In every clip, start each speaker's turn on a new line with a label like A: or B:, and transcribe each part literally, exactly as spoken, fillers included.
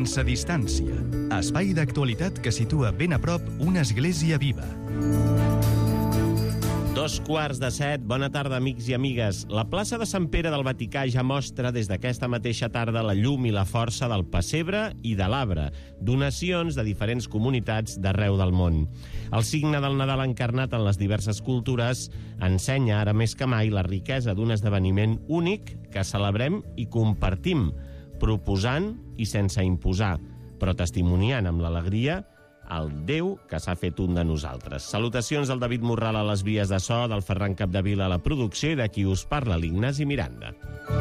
A: Sense distància. Espai d'actualitat que situa ben a prop una església viva.
B: Dos quarts de set, bona tarda, amics i amigues. La plaça de Sant Pere del Vaticà ja mostra des d'aquesta mateixa tarda la llum i la força del pessebre i de l'arbre, donacions de diferents comunitats d'arreu del món. El signe del Nadal encarnat en les diverses cultures ensenya ara més que mai la riquesa d'un esdeveniment únic que celebrem i compartim, proposant i sense imposar, però testimoniant amb l'alegria el Déu que s'ha fet un de nosaltres. Salutacions del David Morral a les vies de so, del Ferran Capdevila a la producció i de qui us parla, l'Ignasi Miranda.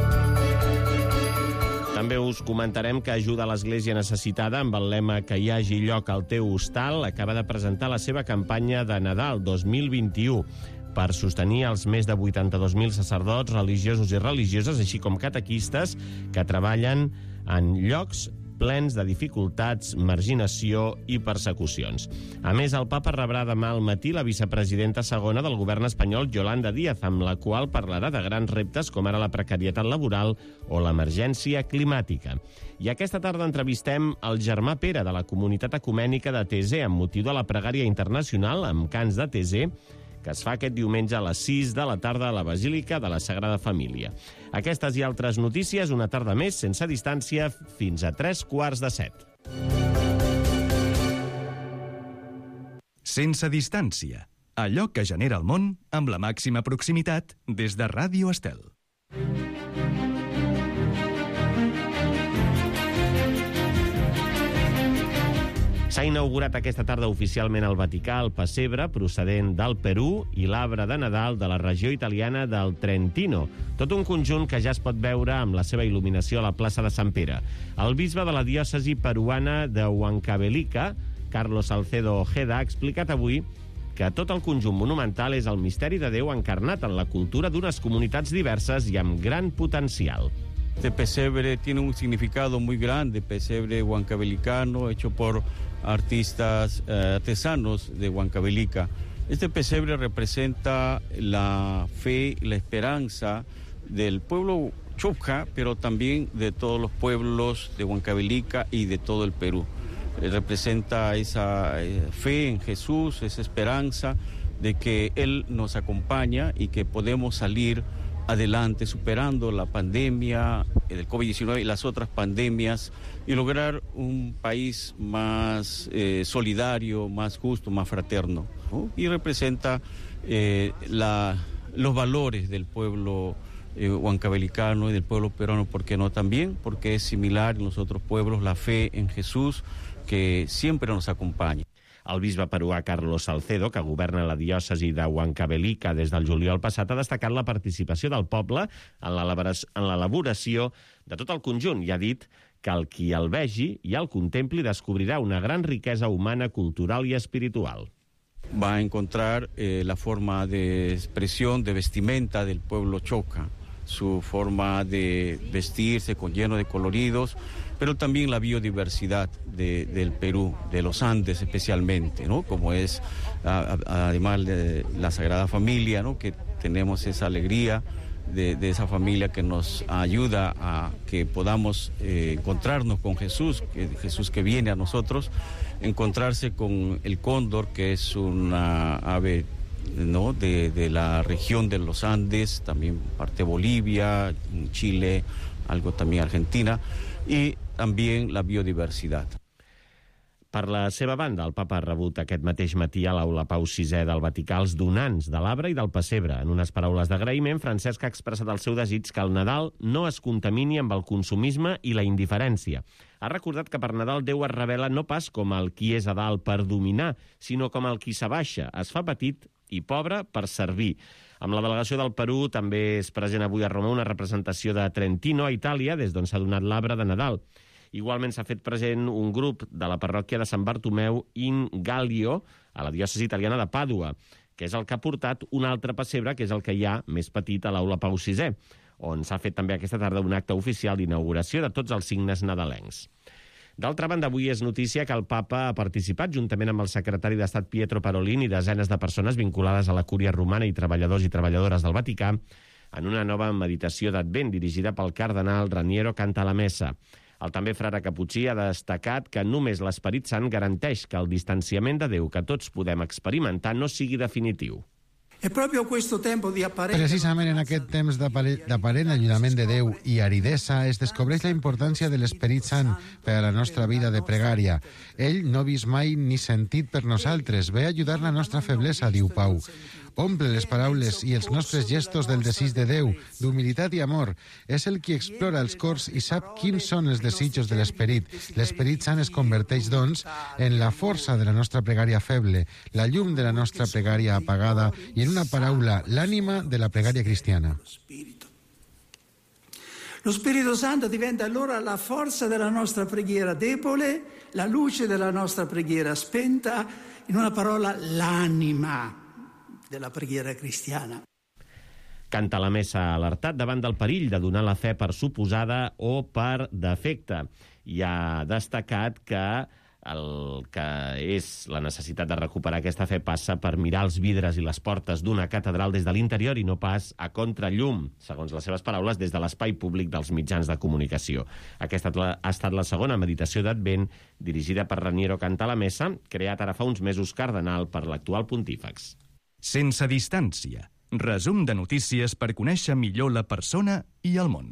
B: També us comentarem que Ajuda a l'Església Necessitada, amb el lema que hi hagi lloc al teu hostal, acaba de presentar la seva campanya de Nadal dos mil vint-i-u per sostenir els més de vuitanta-dos mil sacerdots, religiosos i religioses, així com catequistes, que treballen en llocs plens de dificultats, marginació i persecucions. A més, el papa rebrà demà al matí la vicepresidenta segona del govern espanyol, Yolanda Díaz, amb la qual parlarà de grans reptes com ara la precarietat laboral o l'emergència climàtica. I aquesta tarda entrevistem el germà Pere de la comunitat ecumènica de Taizé amb motiu de la pregària internacional amb cants de Taizé, que es fa aquest diumenge a les sis de la tarda a la Basílica de la Sagrada Família. Aquestes i altres notícies, una tarda més, sense distància, fins a tres quarts de set.
A: Sense distància. Allò que genera el món amb la màxima proximitat des de Ràdio Estel.
B: S'ha inaugurat aquesta tarda oficialment al Vaticà el pessebre procedent del Perú i l'arbre de Nadal de la regió italiana del Trentino. Tot un conjunt que ja es pot veure amb la seva il·luminació a la plaça de Sant Pere. El bisbe de la diòcesi peruana de Huancavelica, Carlos Salcedo Ojeda, ha explicat avui que tot el conjunt monumental és el misteri de Déu encarnat en la cultura d'unes comunitats diverses i amb gran potencial.
C: Este pesebre tiene un significado muy grande, pesebre huancabelicano, hecho por artistas eh, artesanos de Huancavelica. Este pesebre representa la fe y la esperanza del pueblo Chocca, pero también de todos los pueblos de Huancavelica y de todo el Perú. Eh, representa esa eh, fe en Jesús, esa esperanza de que Él nos acompaña y que podemos salir adelante, superando la pandemia del COVID diecinueve y las otras pandemias y lograr un país más eh, solidario, más justo, más fraterno, ¿no? Y representa eh, la, los valores del pueblo eh, huancabelicano y del pueblo peruano, ¿por qué no también? Porque es similar en los otros pueblos la fe en Jesús que siempre nos acompaña.
B: El bisbe peruà Carlos Salcedo, que governa la diòcesi de Huancavelica des del juliol passat, ha destacat la participació del poble en l'elaboració de tot el conjunt i ha dit que el qui el vegi i el contempli descobrirà una gran riquesa humana, cultural i espiritual.
C: Va a encontrar eh, la forma de expresión, de vestimenta del pueblo Chocca, su forma de vestirse con lleno de coloridos, pero también la biodiversidad de, del Perú, de los Andes especialmente, ¿no? Como es, a, a, además de la Sagrada Familia, ¿no? Que tenemos esa alegría de, de esa familia que nos ayuda a que podamos eh, encontrarnos con Jesús, que, Jesús que viene a nosotros, encontrarse con el cóndor, que es una ave, ¿no? de, de la región de los Andes, también parte Bolivia, Chile, algo también Argentina, y també la biodiversitat.
B: Per la seva banda, el papa ha rebut aquest mateix matí a l'Aula Pau sisè del Vaticà els donants de l'arbre i del pessebre. En unes paraules d'agraïment, Francesc ha expressat el seu desig que el Nadal no es contamini amb el consumisme i la indiferència. Ha recordat que per Nadal Déu es revela no pas com el qui és a dalt per dominar, sinó com el qui s'abaixa, es fa petit i pobre per servir. Amb la delegació del Perú també és present avui a Roma una representació de Trentino, a Itàlia, des d'on s'ha donat l'arbre de Nadal. Igualment s'ha fet present un grup de la parròquia de Sant Bartomeu in Gallio, a la diòcesi italiana de Pàdua, que és el que ha portat un altre pessebre, que és el que hi ha més petit a l'Aula Pau sisè, on s'ha fet també aquesta tarda un acte oficial d'inauguració de tots els signes nadalencs. D'altra banda, avui és notícia que el papa ha participat, juntament amb el secretari d'Estat Pietro Parolin i desenes de persones vinculades a la Cúria Romana i treballadors i treballadores del Vaticà, en una nova meditació d'Advent dirigida pel cardenal Raniero Cantalamessa. El també frare caputxí ha destacat que només l'Esperit Sant garanteix que el distanciament de Déu que tots podem experimentar no sigui definitiu.
D: Precisament en aquest temps d'aparent allunyament de Déu i aridesa es descobreix la importància de l'Esperit Sant per a la nostra vida de pregària. Ell no ha vist mai ni sentit per nosaltres, ve a ajudar la nostra feblesa, diu Pau. Omple les paraules i els nostres gestos del desig de Déu, d'humilitat i amor. És el qui explora els cors i sap quins són els desitjos de l'Esperit. L'Esperit Sant es converteix, doncs, en la força de la nostra pregària feble, la llum de la nostra pregària apagada i, en una paraula, l'ànima de la pregària cristiana.
E: Lo Spirito Santo diventa allora la forza della nostra preghiera debole, la luce della nostra preghiera spenta, in una parola, l'anima de la preghiera cristiana.
B: Canta la messa alertat davant del perill de donar la fe per suposada o per defecte. I ha destacat que el que és la necessitat de recuperar aquesta fe passa per mirar els vidres i les portes d'una catedral des de l'interior i no pas a contrallum, segons les seves paraules, des de l'espai públic dels mitjans de comunicació. Aquesta ha estat la segona meditació d'Advent dirigida per Raniero Canta la messa, creat ara fa uns mesos cardenal per l'actual pontífex.
A: Sense distància. Resum de notícies per conèixer millor la persona i el món.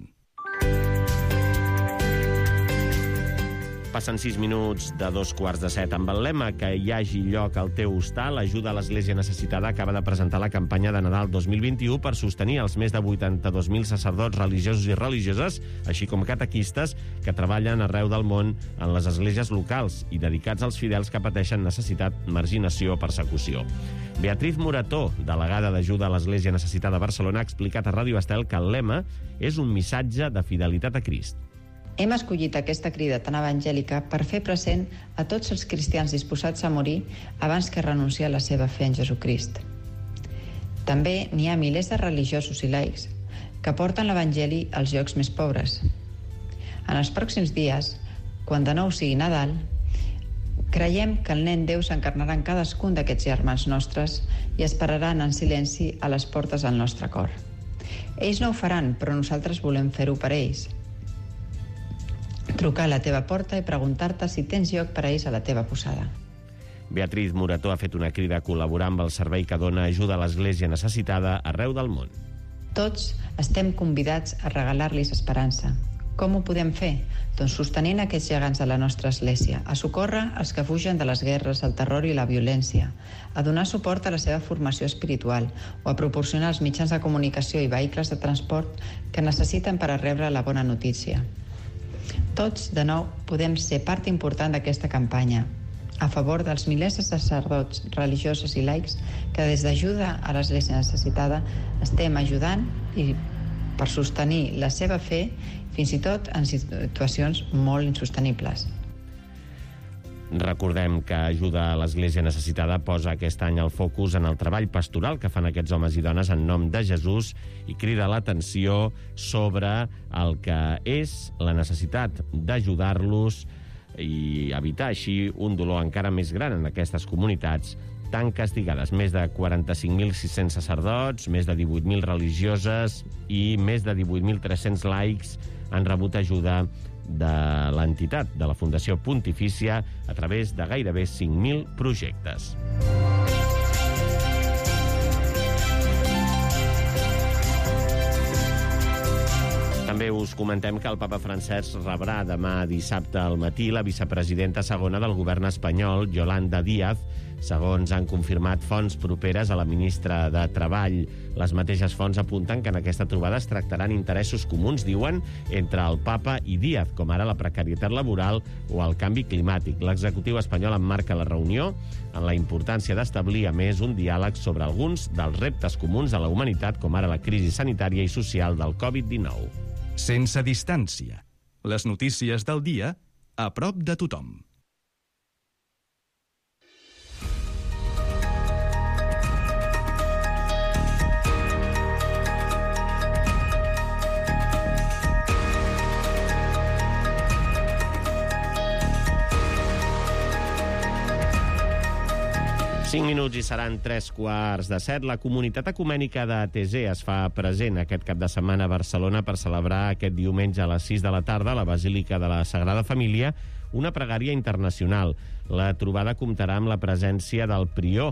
B: Passen sis minuts de dos quarts de set. Amb el lema que hi hagi lloc al teu hostal, Ajuda a l'Església Necessitada acaba de presentar la campanya de Nadal dos mil vint-i-u per sostenir els més de vuitanta-dos mil sacerdots religiosos i religioses, així com catequistes, que treballen arreu del món en les esglésies locals i dedicats als fidels que pateixen necessitat, marginació o persecució. Beatriz Morató, delegada d'Ajuda a l'Església Necessitada a Barcelona, ha explicat a Ràdio Estel que el lema és un missatge de fidelitat a Crist.
F: Hem escollit aquesta crida tan evangèlica per fer present a tots els cristians disposats a morir abans que renunciar a la seva fe en Jesucrist. També n'hi ha milers de religiosos i laics que porten l'Evangeli als llocs més pobres. En els pròxims dies, quan de nou sigui Nadal, creiem que el nen Déu s'encarnarà en cadascun d'aquests germans nostres i esperaran en silenci a les portes del nostre cor. Ells no ho faran, però nosaltres volem fer-ho per ells. Trucar a la teva porta i preguntar-te si tens lloc per a ells a la teva posada.
B: Beatriz Morató ha fet una crida a col·laborar amb el servei que dona Ajuda a l'Església Necessitada arreu del món.
F: Tots estem convidats a regalar-los esperança. Com ho podem fer? Doncs sostenint aquests gegants de la nostra Església, a socórrer els que fugen de les guerres, el terror i la violència, a donar suport a la seva formació espiritual o a proporcionar els mitjans de comunicació i vehicles de transport que necessiten per a rebre la bona notícia. Tots, de nou, podem ser part important d'aquesta campanya, a favor dels milers de sacerdots, religiosos i laics que des d'Ajuda a l'Església Necessitada estem ajudant i per sostenir la seva fe, fins i tot en situacions molt insostenibles.
B: Recordem que Ajuda a l'Església Necessitada posa aquest any el focus en el treball pastoral que fan aquests homes i dones en nom de Jesús i crida l'atenció sobre el que és la necessitat d'ajudar-los i evitar així un dolor encara més gran en aquestes comunitats tan castigades. Més de quaranta-cinc mil sis-cents sacerdots, més de divuit mil religioses i més de divuit mil tres-cents laics han rebut ajuda de l'entitat de la Fundació Pontifícia a través de gairebé cinc mil projectes. També us comentem que el papa Francesc rebrà demà dissabte al matí la vicepresidenta segona del govern espanyol, Yolanda Díaz. Segons han confirmat fonts properes a la ministra de Treball. Les mateixes fonts apunten que en aquesta trobada es tractaran interessos comuns, diuen, entre el papa i Díaz, com ara la precarietat laboral o el canvi climàtic. L'executiu espanyol emmarca la reunió en la importància d'establir, a més, un diàleg sobre alguns dels reptes comuns a la humanitat, com ara la crisi sanitària i social del covid dinou.
A: Sense distància. Les notícies del dia a prop de tothom.
B: cinc minuts i seran tres quarts de set. La comunitat ecumènica de T Z es fa present aquest cap de setmana a Barcelona per celebrar aquest diumenge a les sis de la tarda a la Basílica de la Sagrada Família una pregària internacional. La trobada comptarà amb la presència del prior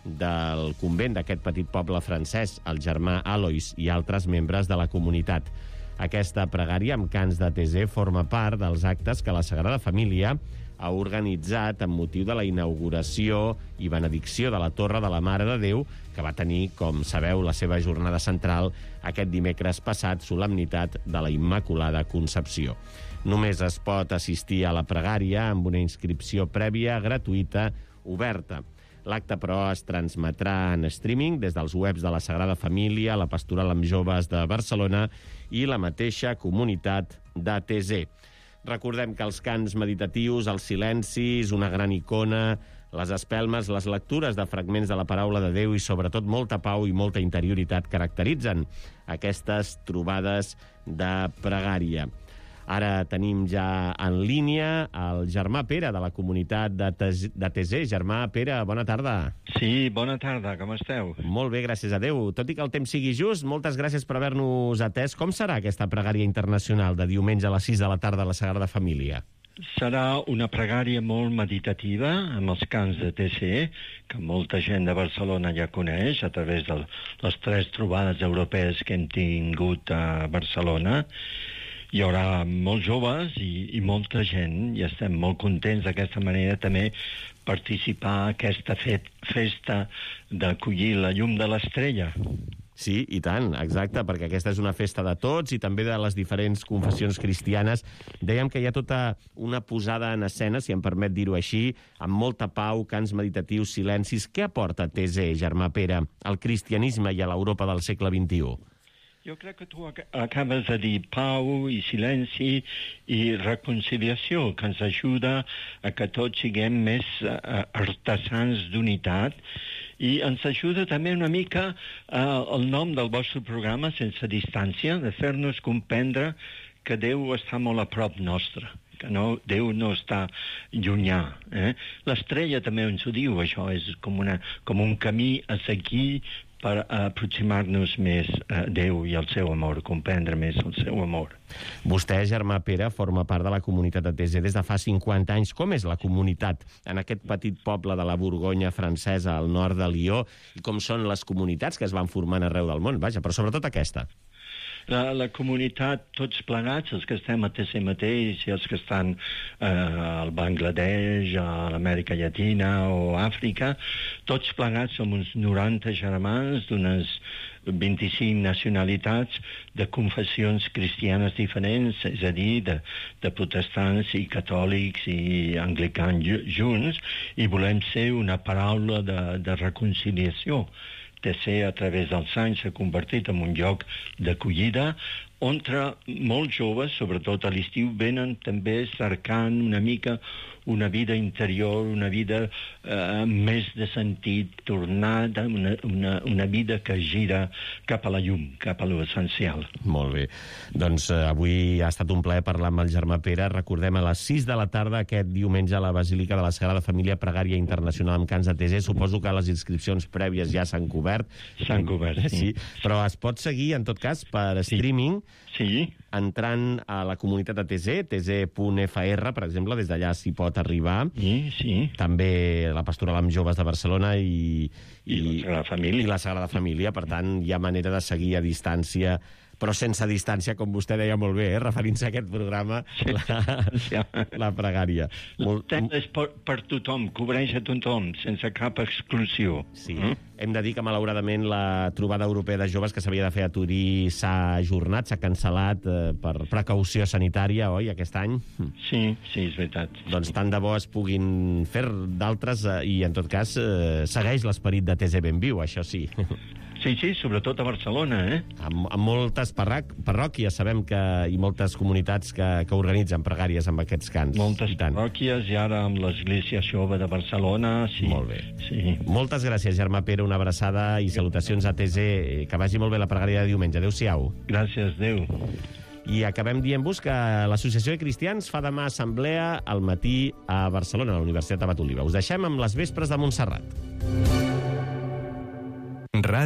B: del convent d'aquest petit poble francès, el germà Alois, i altres membres de la comunitat. Aquesta pregària amb cants de T Z forma part dels actes que la Sagrada Família ha organitzat amb motiu de la inauguració i benedicció de la Torre de la Mare de Déu, que va tenir, com sabeu, la seva jornada central aquest dimecres passat, solemnitat de la Immaculada Concepció. Només es pot assistir a la pregària amb una inscripció prèvia, gratuïta, oberta. L'acte, però, es transmetrà en streaming des dels webs de la Sagrada Família, la Pastoral amb Joves de Barcelona i la mateixa comunitat de T Z. Recordem que els cants meditatius, els silencis, una gran icona, les espelmes, les lectures de fragments de la paraula de Déu i, sobretot, molta pau i molta interioritat caracteritzen aquestes trobades de pregària. Ara tenim ja en línia el germà Pere, de la comunitat de T Z. Germà Pere, bona tarda.
G: Sí, bona tarda, com esteu?
B: Molt bé, gràcies a Déu. Tot i que el temps sigui just, moltes gràcies per haver-nos atès. Com serà aquesta pregària internacional de diumenge a les sis de la tarda a la Sagrada Família?
G: Serà una pregària molt meditativa, amb els cants de T C, que molta gent de Barcelona ja coneix, a través de les tres trobades europees que hem tingut a Barcelona. Hi haurà molts joves i, i molta gent, i estem molt contents d'aquesta manera també participar en aquesta fet, festa d'acollir la llum de l'estrella.
B: Sí, i tant, exacte, perquè aquesta és una festa de tots i també de les diferents confessions cristianes. Dèiem que hi ha tota una posada en escena, si em permet dir-ho així, amb molta pau, cants meditatius, silencis. Què aporta T Z, germà Pere, al cristianisme i a l'Europa del segle vint-i-u?
G: Jo crec que tu acabes de dir pau i silenci i reconciliació, que ens ajuda a que tots siguem més uh, artesans d'unitat, i ens ajuda també una mica uh, el nom del vostre programa, Sense Distància, de fer-nos comprendre que Déu està molt a prop nostre, que no, Déu no està llunyà. Eh? L'estrella també ens ho diu, això és com, una, com un camí a seguir per aproximar-nos més a Déu i al seu amor, comprendre més el seu amor.
B: Vostè, germà Pere, forma part de la comunitat de T Z des de fa cinquanta anys. Com és la comunitat en aquest petit poble de la Borgonya francesa al nord de Lió? I com són les comunitats que es van formant arreu del món? Vaja, però sobretot aquesta.
G: La, la comunitat, tots plegats, els que estem a T C mateix i els que estan eh, al Bangladesh, a l'Amèrica Llatina o a Àfrica, tots plegats som uns noranta germans d'unes vint-i-cinc nacionalitats de confessions cristianes diferents, és a dir, de, de protestants i catòlics i anglicans junts, i volem ser una paraula de, de reconciliació. T C, a través dels anys, s'ha convertit en un lloc d'acollida on molts joves, sobretot a l'estiu, venen també cercant una mica una vida interior, una vida eh, més de sentit, tornada, una, una, una vida que gira cap a la llum, cap a l'essencial.
B: Molt bé. Doncs eh, avui ha estat un plaer parlar amb el germà Pere. Recordem, a les sis de la tarda aquest diumenge a la Basílica de la Sagrada Família, pregària internacional amb cants de T Z. Suposo que les inscripcions prèvies ja s'han cobert.
G: S'han cobert, sí.
B: sí. Però es pot seguir, en tot cas, per streaming,
G: sí.
B: entrant a la comunitat de T Z, t z punt f r, per exemple, des d'allà s'hi pot arribar.
G: Sí, sí.
B: També la Pastoral amb Joves de Barcelona i,
G: i, I, la Sagrada Família.
B: i la Sagrada Família. Per tant, hi ha manera de seguir a distància, però sense distància, com vostè deia molt bé, eh? Referint-se a aquest programa, sí, la, sí. la pregària.
G: Molt... És per, per tothom, cobreix a tothom, sense cap exclusió.
B: Sí. Mm? Hem de dir que, malauradament, la trobada europea de joves que s'havia de fer a Turí s'ha ajornat, s'ha cancel·lat eh, per precaució sanitària, oi, aquest any?
G: Sí, sí, és veritat.
B: Doncs tant de bo es puguin fer d'altres eh, i, en tot cas, eh, segueix l'esperit de T Z ben viu, això sí.
G: Sí, sí, sobretot a Barcelona, eh?
B: Amb, amb moltes parrac, parròquies, sabem que, i moltes comunitats que, que organitzen pregàries amb aquests cants.
G: Moltes parròquies, i ara amb l'Església Jove de Barcelona, sí.
B: Molt bé.
G: Sí.
B: Moltes gràcies, germà Pere, una abraçada i salutacions a T Z. Que vagi molt bé la pregària de diumenge. Adéu-siau.
G: Gràcies, adéu.
B: I acabem dient-vos que l'Associació de Cristians fa demà assemblea al matí a Barcelona, a la Universitat Abat Oliva. Us deixem amb les vespres de Montserrat.